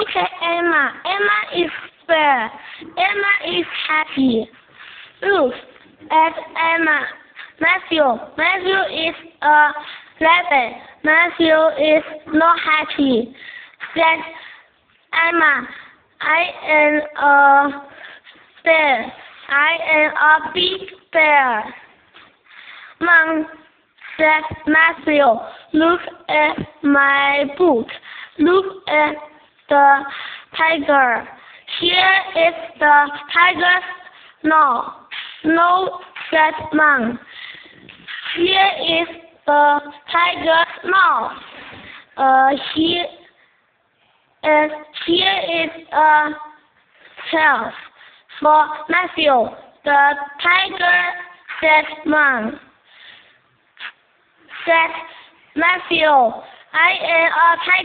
at Emma. Emma is fair. Emma is happy. Look at Emma. Matthew. Matthew is a rabbit. Matthew is not happy. Said Emma. I am a bear. I am a big bear. Mom, said Matthew, look at my book. Look at the tiger. Here is the tiger's snow. No, said Mom. Here is the tiger's mouth. Here is a shelf for Matthew. The tiger, said Mom. Said Matthew, I am a tiger.